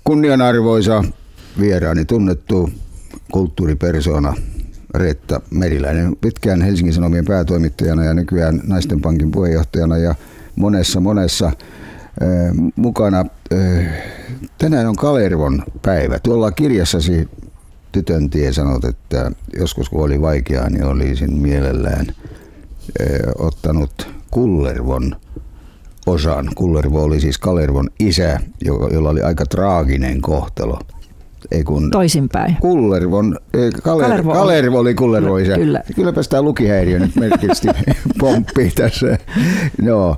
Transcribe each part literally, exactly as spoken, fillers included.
Kunnianarvoisa vieraani, tunnettu kulttuuripersona Reetta Meriläinen, pitkään Helsingin Sanomien päätoimittajana ja nykyään Naisten Pankin puheenjohtajana ja monessa monessa äh, mukana. Äh, tänään on Kalervon päivä. Tuolla kirjassasi Tytön tie sanot, että joskus kun oli vaikeaa, niin olisin mielellään äh, ottanut Kullervon osan. Kullervo oli siis Kalervon isä, jolla oli aika traaginen kohtalo. Ei kun toisinpäin. Kullervon, Kaler, Kalervo, Kalervo oli Kullervo isä. Kyllä. Kylläpä sitä lukihäiriö nyt merkittävästi pomppii tässä. No,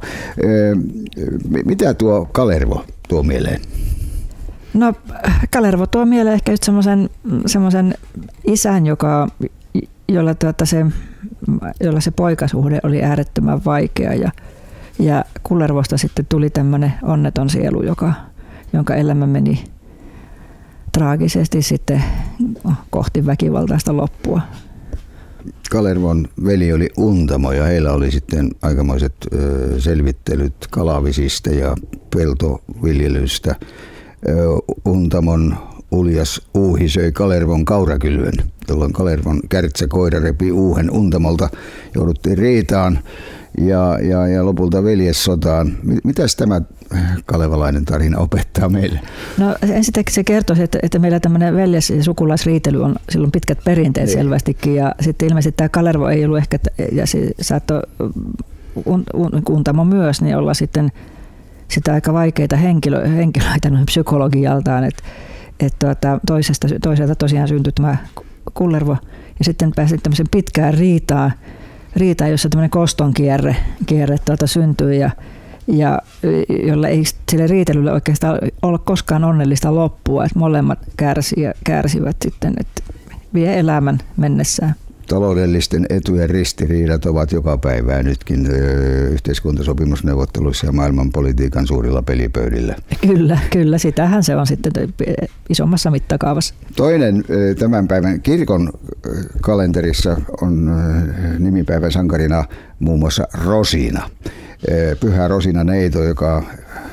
mitä tuo Kalervo tuo mieleen? No, Kalervo tuo mieleen ehkä just semmoisen, semmoisen isän, joka, jolla, tuota se, jolla se poikasuhde oli äärettömän vaikea. Ja, ja Kullervosta sitten tuli tämmöinen onneton sielu, joka, jonka elämä meni traagisesti sitten kohti väkivaltaista loppua. Kalervon veli oli Untamo ja heillä oli sitten aikamoiset ö, selvittelyt kalavisista ja peltoviljelystä. Ö, Untamon uljas uuhi söi Kalervon kaurakylvön, jolloin Kalervon kärtsäkoira repi uuhen Untamolta. Jouduttiin riitaan ja, ja, ja lopulta veljessotaan. Mitäs tämä kalevalainen tarina opettaa meille? No ensinnäkin se kertoo, että, että meillä tämmöinen veljes- ja sukulaisriitely on silloin pitkät perinteet niin selvästikin. Ja sitten ilmeisesti tämä Kalervo ei ollut ehkä, ja se saattoi un, un, Untamo myös, niin olla sitten sitä aika vaikeita henkilö, henkilöitä noin psykologialtaan. Että et tuota, toisesta, toiselta tosiaan syntyi tämä Kullervo ja sitten pääsi tämmöisen pitkään riitaan, riitaan jossa tämmöinen koston kierre, kierre tuota, syntyi ja ja jolla ei sille riitelylle oikeastaan ole koskaan onnellista loppua, että molemmat kärsi, kärsivät sitten, että vie elämän mennessään. Taloudellisten etujen ristiriidat ovat joka päivää nytkin yhteiskuntasopimusneuvotteluissa ja maailmanpolitiikan suurilla pelipöydillä. Kyllä, kyllä, sitähän se on sitten isommassa mittakaavassa. Toinen tämän päivän kirkon kalenterissa on nimipäivän sankarina muun muassa Rosina. Pyhä Rosina neito, joka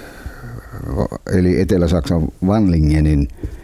eli Etelä-Saksan Vanlingenin,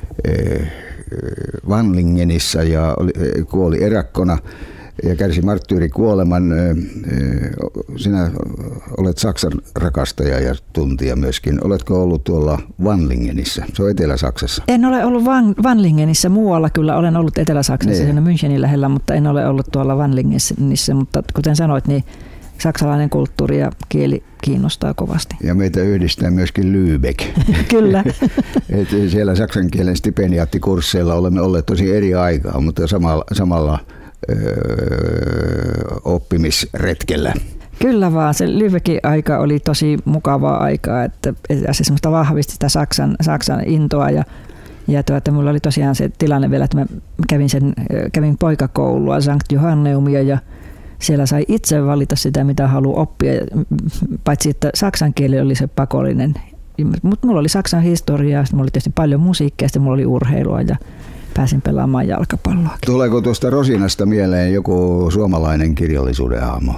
Vanlingenissa ja oli, kuoli erakkona ja kärsi marttyyrikuoleman. Sinä olet Saksan rakastaja ja tuntija myöskin. Oletko ollut tuolla Vanlingenissä? Se on Etelä-Saksassa. En ole ollut Van, Vanlingenissä. Muualla kyllä olen ollut Etelä-Saksassa, siinä Münchenin lähellä, mutta en ole ollut tuolla Vanlingenissä. Mutta kuten sanoit, niin saksalainen kulttuuri ja kieli kiinnostaa kovasti. Ja meitä yhdistää myöskin Lübeck. Kyllä. Et siellä saksan kielen stipendiaattikursseilla olemme olleet tosi eri aikaa, mutta samalla, samalla öö, oppimisretkellä. Kyllä vaan. Se Lübeckin aika oli tosi mukavaa aikaa, että se semmoista vahvisti sitä Saksan, Saksan intoa ja Ja tuota, mulla oli tosiaan se tilanne vielä, että mä kävin, sen, kävin poikakoulua, Sankt Johanneumia ja siellä sai itse valita sitä, mitä haluaa oppia, paitsi että saksan kieli oli se pakollinen. Mutta mulla oli saksan historiaa, mulla oli tietysti paljon musiikkia, sitten mulla oli urheilua ja pääsin pelaamaan jalkapalloa. Tuleeko tuosta Rosinasta mieleen joku suomalainen kirjallisuuden hahmo?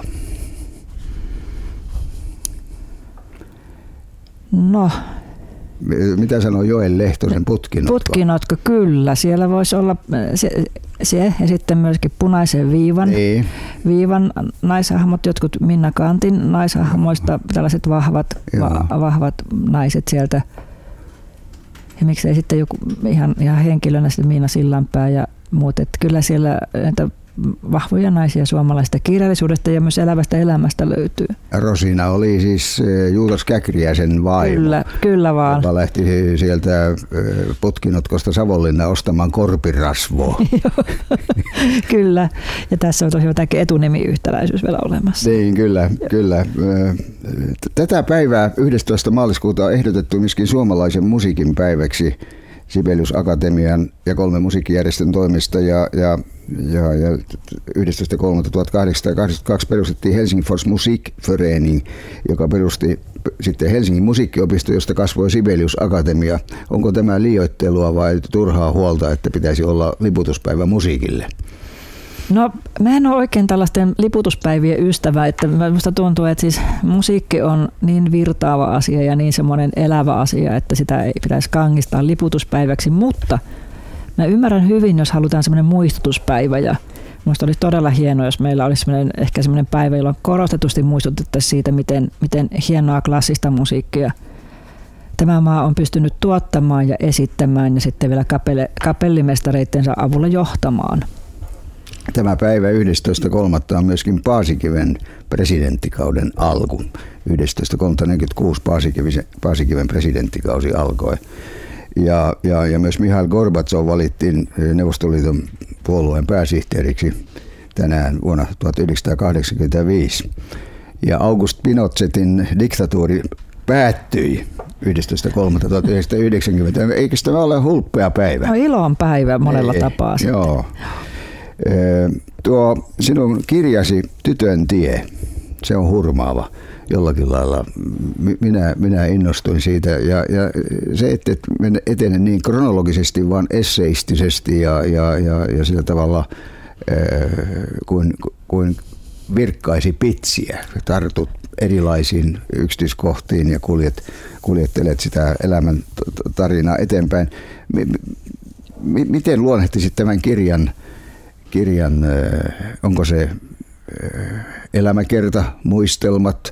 No. Mitä sanoo Joel Lehtosen Putkinotko? Putkinotko, kyllä. Siellä voisi olla se, se ja sitten myöskin Punaisen viivan, niin. viivan naishahmot, jotkut Minna Kantin naishahmoista, tällaiset vahvat, va, vahvat naiset sieltä. Ja miksei sitten joku ihan, ihan henkilönä sitten Miina Sillanpää ja muut. Että kyllä siellä näitä vahvoja naisia suomalaisesta kirjallisuudesta ja myös elävästä elämästä löytyy. Rosina oli siis Juutas Käkriäisen vaimo. Kyllä, kyllä vaan. Joka lähti sieltä Putkinotkosta Savonlinna ostamaan korpirasvoa. Kyllä, ja tässä on tosiaan tämäkin etunimiyhtäläisyys vielä olemassa. Niin, kyllä, kyllä. Tätä päivää yhdestoista maaliskuuta on ehdotettu myöskin suomalaisen musiikin päiväksi Sibelius Akatemian ja kolme musiikkijärjestön toimesta ja, ja, ja, ja yhdestoista kolmatta tuhatkahdeksansataakahdeksankymmentäkaksi perustettiin Helsingfors Musikverening, joka perusti sitten Helsingin musiikkiopisto, josta kasvoi Sibelius Akatemia. Onko tämä liioittelua vai turhaa huolta, että pitäisi olla liputuspäivä musiikille? No mä en ole oikein tällaisten liputuspäivien ystävä, että minusta tuntuu, että siis musiikki on niin virtaava asia ja niin semmoinen elävä asia, että sitä ei pitäisi kangistaa liputuspäiväksi, mutta mä ymmärrän hyvin, jos halutaan semmoinen muistutuspäivä ja minusta olisi todella hienoa, jos meillä olisi semmoinen, ehkä semmoinen päivä, jolloin korostetusti muistutettaisiin siitä, miten, miten hienoa klassista musiikkia tämä maa on pystynyt tuottamaan ja esittämään ja sitten vielä kapelle, kapellimestareittensa avulla johtamaan. Tämä päivä yhdestoista kolmatta on myöskin Paasikiven presidenttikauden alku. yhdestoista kolmatta neljäkymmentäkuusi Paasikiven, Paasikiven presidenttikausi alkoi. Ja, ja, ja myös Mihail Gorbatsov valittiin Neuvostoliiton puolueen pääsihteeriksi tänään vuonna tuhatyhdeksänsataakahdeksankymmentäviisi. Ja August Pinochetin diktatuuri päättyi yhdestoista kolmatta tuhatyhdeksänsataayhdeksänkymmentä. Eikö tämä ole hulppea päivä? No, ilon päivä monella Ei, tapaa. Joo. Tuo sinun kirjasi Tytön tie, se on hurmaava jollakin lailla. Minä, minä innostuin siitä ja, ja se, että et etene niin kronologisesti, vaan esseistisesti ja, ja, ja, ja sillä tavalla kuin, kuin virkkaisi pitsiä. Tartut erilaisiin yksityiskohtiin ja kuljet, kuljettelet sitä elämän tarinaa eteenpäin. Miten luonnehtisit tämän kirjan? Kirjan, onko se elämäkerta, muistelmat,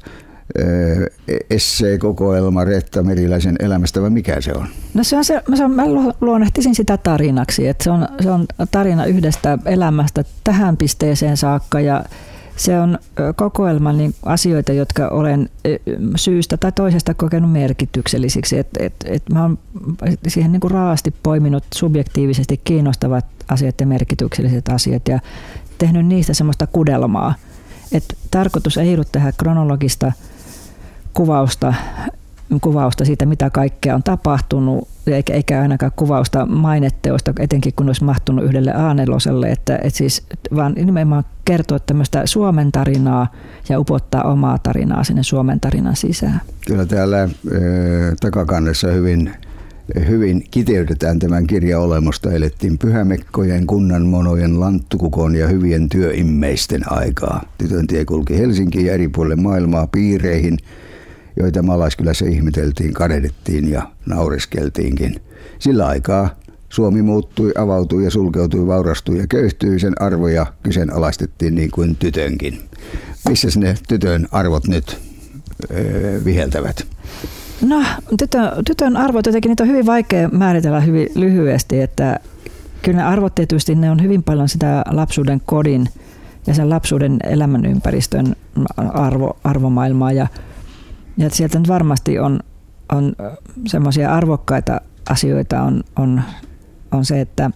esseekokoelma Reetta Meriläisen elämästä vai mikä se on? No se on se, mä luonnehtisin sitä tarinaksi, että se on, se on tarina yhdestä elämästä tähän pisteeseen saakka ja se on kokoelma niin asioita, jotka olen syystä tai toisesta kokenut merkityksellisiksi. Et, et, et mä oon siihen niin kuin raasti poiminut subjektiivisesti kiinnostavat asiat ja merkitykselliset asiat ja tehnyt niistä semmoista kudelmaa. Et tarkoitus ei ollut tehdä kronologista kuvausta, kuvausta siitä, mitä kaikkea on tapahtunut, eikä, eikä ainakaan kuvausta mainetteosta, etenkin kun olisi mahtunut yhdelle A neloselle, että, et siis, vaan nimenomaan kertoa tämmöistä Suomen tarinaa ja upottaa omaa tarinaa sinne Suomen tarinan sisään. Kyllä täällä äh, takakannessa hyvin, hyvin kiteytetään tämän kirjan olemusta. Elettiin pyhämekkojen, kunnanmonojen, lanttukukon ja hyvien työimmeisten aikaa. Tytön tie kulki Helsinkiin ja eri puolille maailmaa piireihin, joita Malaiskylässä ihmeteltiin, kadehdittiin ja naureskeltiinkin. Sillä aikaa Suomi muuttui, avautui ja sulkeutui, vaurastui ja köyhtyi, sen arvoja kyseenalaistettiin niin kuin tytönkin. Missä ne tytön arvot nyt öö, viheltävät? No tytön, tytön arvot jotenkin niitä on hyvin vaikea määritellä hyvin lyhyesti, että kyllä ne arvot tietysti ne on hyvin paljon sitä lapsuuden kodin ja sen lapsuuden elämänympäristön arvo, arvomaailmaa ja Ja sieltä nyt varmasti on, on semmoisia arvokkaita asioita, on, on, on se, että,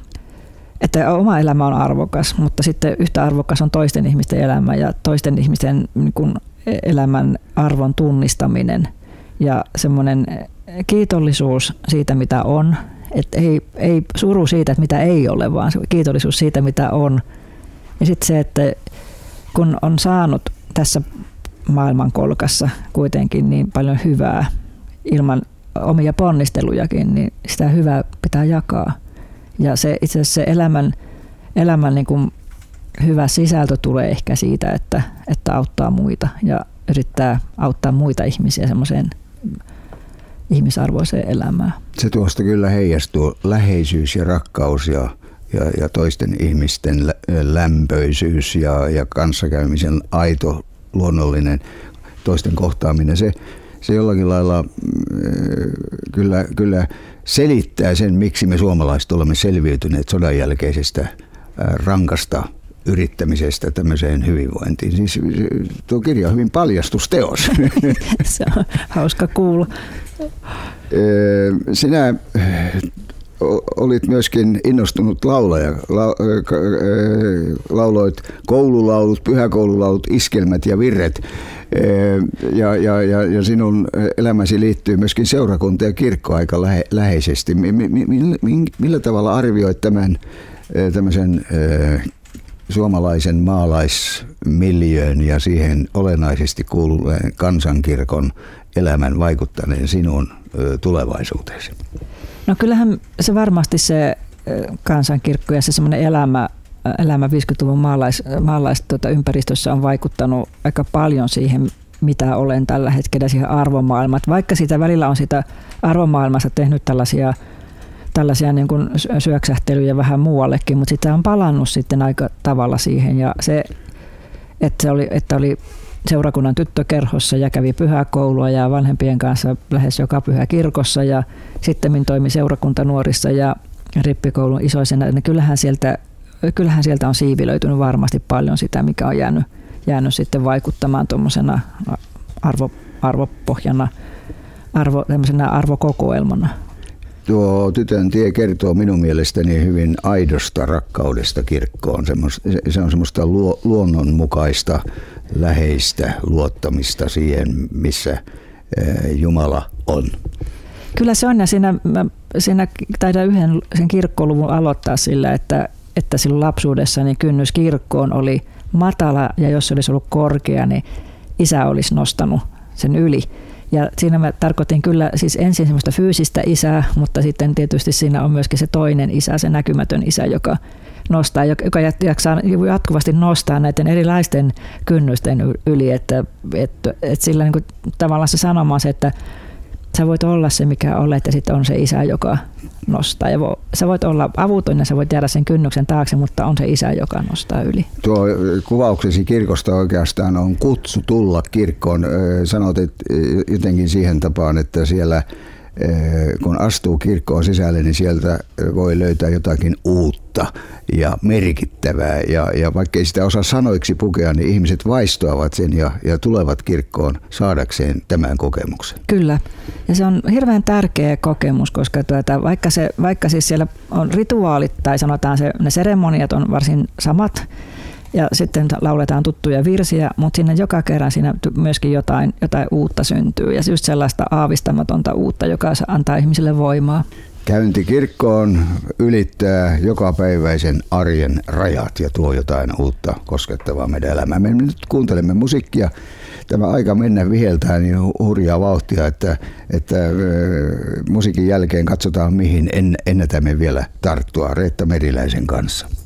että oma elämä on arvokas, mutta sitten yhtä arvokas on toisten ihmisten elämä ja toisten ihmisten niin kuin elämän arvon tunnistaminen ja semmoinen kiitollisuus siitä, mitä on. Että ei, ei suru siitä, että mitä ei ole, vaan kiitollisuus siitä, mitä on. Ja sitten se, että kun on saanut tässä maailmankolkassa kuitenkin niin paljon hyvää ilman omia ponnistelujakin, niin sitä hyvää pitää jakaa. Ja se itse asiassa se elämän, elämän niin kuin hyvä sisältö tulee ehkä siitä, että, että auttaa muita ja yrittää auttaa muita ihmisiä semmoiseen ihmisarvoiseen elämään. Se tuosta kyllä heijastuu läheisyys ja rakkaus ja, ja, ja toisten ihmisten lämpöisyys ja, ja kanssakäymisen aito luonnollinen toisten kohtaaminen, se, se jollakin lailla äh, kyllä, kyllä selittää sen, miksi me suomalaiset olemme selviytyneet sodan jälkeisestä äh, rankasta yrittämisestä tämmöiseen hyvinvointiin. Siis tuo kirja on hyvin paljastusteos. Se on hauska kuulla. Sinä olit myöskin innostunut laulaja. La, lauloit koululaulut, pyhäkoululaulut, iskelmät ja virret. Ja, ja, ja, ja sinun elämäsi liittyy myöskin seurakunta ja kirkko aika lähe, läheisesti. Millä tavalla arvioit tämän tämmöisen suomalaisen maalaismiljöön ja siihen olennaisesti kuuluneen kansankirkon elämän vaikuttaneen sinun tulevaisuuteesi? No kyllähän se varmasti se kansankirkko ja se semmoinen elämä elämä viisikymmentäluvun maalais, maalais, tuota, ympäristössä on vaikuttanut aika paljon siihen, mitä olen tällä hetkellä siihen arvomaailmaan. Vaikka sitä välillä on sitä arvomaailmassa tehnyt tällaisia, tällaisia niin kuin syöksähtelyjä vähän muuallekin, mutta sitä on palannut sitten aika tavalla siihen. Ja se, että, se oli, että oli seurakunnan tyttökerhossa ja kävi pyhäkoulua ja vanhempien kanssa lähes joka pyhä kirkossa ja sitten toimi seurakuntanuorissa ja rippikoulun isoisena. Niin kyllähän sieltä, kyllähän sieltä on siivilöitynyt varmasti paljon sitä, mikä on jäänyt, jäänyt sitten vaikuttamaan tuommoisena arvo, arvopohjana, arvo, tämmöisenä arvokokoelmana. Tuo Tytön tie kertoo minun mielestäni hyvin aidosta rakkaudesta kirkkoon. Se on semmoista luonnonmukaista, läheistä luottamista siihen, missä Jumala on. Kyllä se on, ja siinä, siinä taidan yhden sen kirkkoluvun aloittaa sillä, että, että silloin lapsuudessa niin kynnys kirkkoon oli matala, ja jos se olisi ollut korkea, niin isä olisi nostanut sen yli. Ja siinä mä tarkoitin kyllä siis ensin semmoista fyysistä isää, mutta sitten tietysti siinä on myöskin se toinen isä, se näkymätön isä, joka nostaa, joka jaksaa jatkuvasti nostaa näiden erilaisten kynnysten yli, että, että, että sillä niin kuin tavallaan se sanoma on se, että sä voit olla se, mikä olet, ja sitten on se isä, joka nostaa. Ja vo, sä voit olla avuton ja sä voit jäädä sen kynnyksen taakse, mutta on se isä, joka nostaa yli. Tuo kuvauksesi kirkosta oikeastaan on kutsu tulla kirkkoon. Sanot että jotenkin siihen tapaan, että siellä kun astuu kirkkoon sisälle, niin sieltä voi löytää jotakin uutta ja merkittävää. Ja, ja vaikka ei sitä osaa sanoiksi pukea, niin ihmiset vaistoavat sen ja, ja tulevat kirkkoon saadakseen tämän kokemuksen. Kyllä. Ja se on hirveän tärkeä kokemus, koska tuota, vaikka, se, vaikka siis siellä on rituaalit tai sanotaan se, ne seremoniat on varsin samat, ja sitten lauletaan tuttuja virsiä, mutta siinä joka kerran siinä myöskin jotain, jotain uutta syntyy ja just sellaista aavistamatonta uutta, joka antaa ihmisille voimaa. Käynti kirkkoon ylittää jokapäiväisen arjen rajat ja tuo jotain uutta koskettavaa meidän elämään. Me nyt kuuntelemme musiikkia. Tämä aika mennä viheltää niin hurjaa vauhtia, että, että musiikin jälkeen katsotaan mihin en, ennätämme vielä tarttua Reetta Meriläisen kanssa.